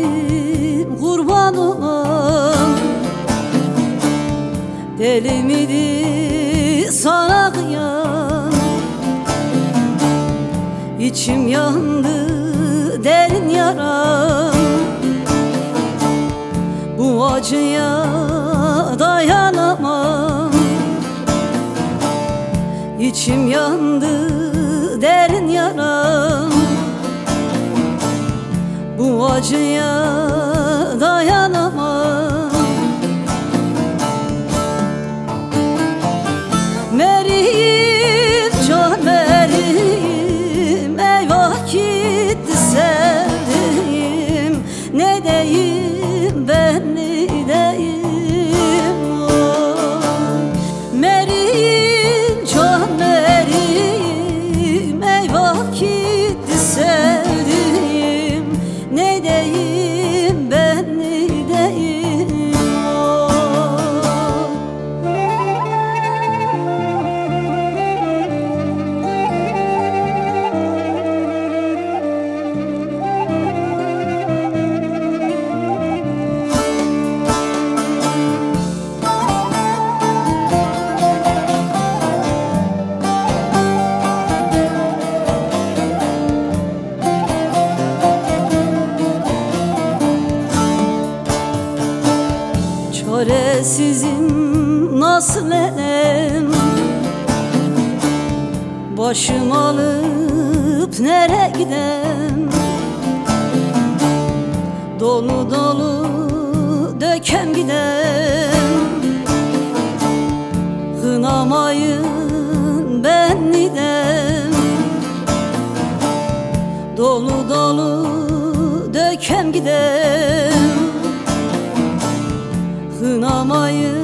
miydim kurban olan, deli miydi sana kıyan? İçim yandı derin yaram, bu acıya dayanamam. İçim yandı derin yaram, bu acıya dayanamam. Meryem can Meryem, eyvah gitti sevdiğim. Ne deyim ben ne deyim? Meryem can Meryem, eyvah gitti sevdiğim. Ne deyim ben ne deyim? Çaresizim nasıl edem, başım alıp nereye gidem? Dolu dolu dökem gidem, kınamayın ben nidem. Dolu dolu dökem gidem, kınamayın